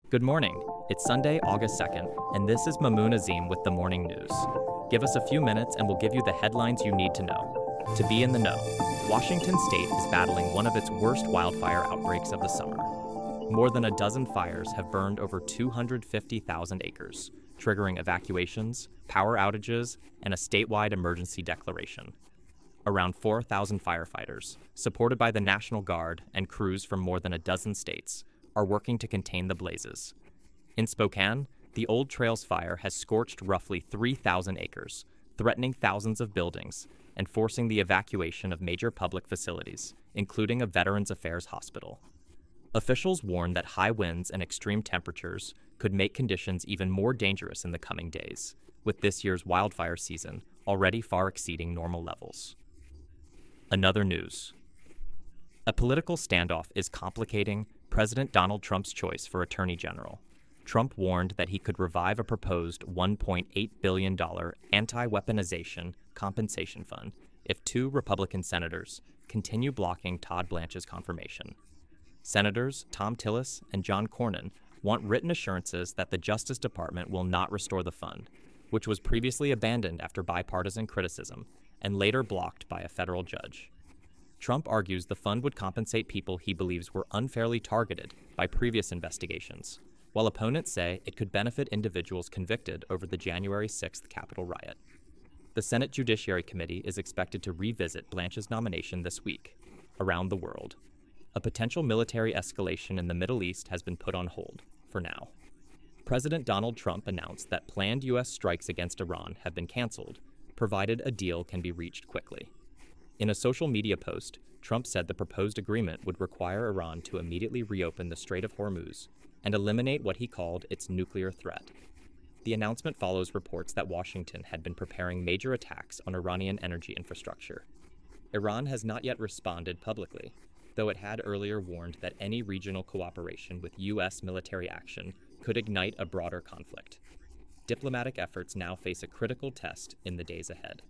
Good morning. It's Sunday, August 2nd, and this is Mamoon Azim with the Morning News. Give us a few minutes and we'll give you the headlines you need to know. To be in the know, Washington State is battling one of its worst wildfire outbreaks of the summer. More than a dozen fires have burned over 250,000 acres, triggering evacuations, power outages, and a statewide emergency declaration. Around 4,000 firefighters, supported by the National Guard and crews from more than a dozen states, are working to contain the blazes. In Spokane, the Old Trails fire has scorched roughly 3,000 acres, threatening thousands of buildings and forcing the evacuation of major public facilities, including a Veterans Affairs hospital. Officials warn that high winds and extreme temperatures could make conditions even more dangerous in the coming days, with this year's wildfire season already far exceeding normal levels. Another news. A political standoff is complicating President Donald Trump's choice for Attorney General. Trump warned that he could revive a proposed $1.8 billion anti-weaponization compensation fund if two Republican senators continue blocking Todd Blanche's confirmation. Senators Thom Tillis and John Cornyn want written assurances that the Justice Department will not restore the fund, which was previously abandoned after bipartisan criticism and later blocked by a federal judge. Trump argues the fund would compensate people he believes were unfairly targeted by previous investigations, while opponents say it could benefit individuals convicted over the January 6th Capitol riot. The Senate Judiciary Committee is expected to revisit Blanche's nomination this week. Around the world, a potential military escalation in the Middle East has been put on hold, for now. President Donald Trump announced that planned U.S. strikes against Iran have been canceled, provided a deal can be reached quickly. In a social media post, Trump said the proposed agreement would require Iran to immediately reopen the Strait of Hormuz and eliminate what he called its nuclear threat. The announcement follows reports that Washington had been preparing major attacks on Iranian energy infrastructure. Iran has not yet responded publicly, though it had earlier warned that any regional cooperation with U.S. military action could ignite a broader conflict. Diplomatic efforts now face a critical test in the days ahead.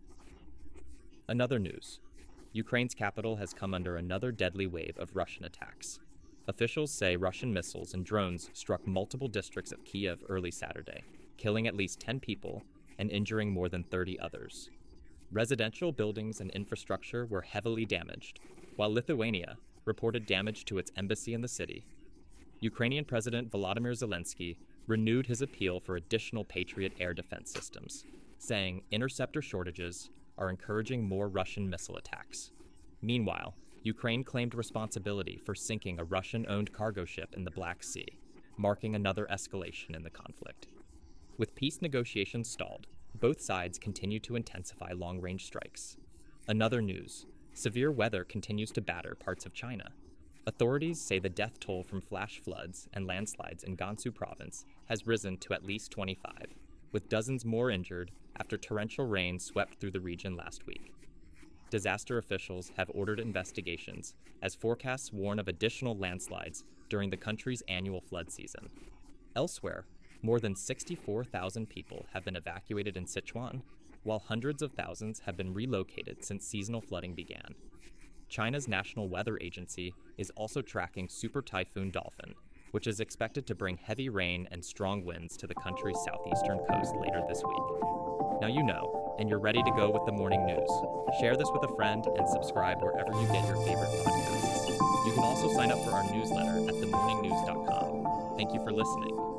Another news. Ukraine's capital has come under another deadly wave of Russian attacks. Officials say Russian missiles and drones struck multiple districts of Kiev early Saturday, killing at least 10 people and injuring more than 30 others. Residential buildings and infrastructure were heavily damaged, while Lithuania reported damage to its embassy in the city. Ukrainian President Volodymyr Zelensky renewed his appeal for additional Patriot air defense systems, saying interceptor shortages are encouraging more Russian missile attacks. Meanwhile, Ukraine claimed responsibility for sinking a Russian-owned cargo ship in the Black Sea, marking another escalation in the conflict. With peace negotiations stalled, both sides continue to intensify long-range strikes. Another news. Severe weather continues to batter parts of China. Authorities say the death toll from flash floods and landslides in Gansu province has risen to at least 25, with dozens more injured after torrential rain swept through the region last week. Disaster officials have ordered investigations as forecasts warn of additional landslides during the country's annual flood season. Elsewhere, more than 64,000 people have been evacuated in Sichuan, while hundreds of thousands have been relocated since seasonal flooding began. China's National Weather Agency is also tracking Super Typhoon Dolphin, which is expected to bring heavy rain and strong winds to the country's southeastern coast later this week. Now you know, and you're ready to go with the morning news. Share this with a friend and subscribe wherever you get your favorite podcasts. You can also sign up for our newsletter at themorningnews.com. Thank you for listening.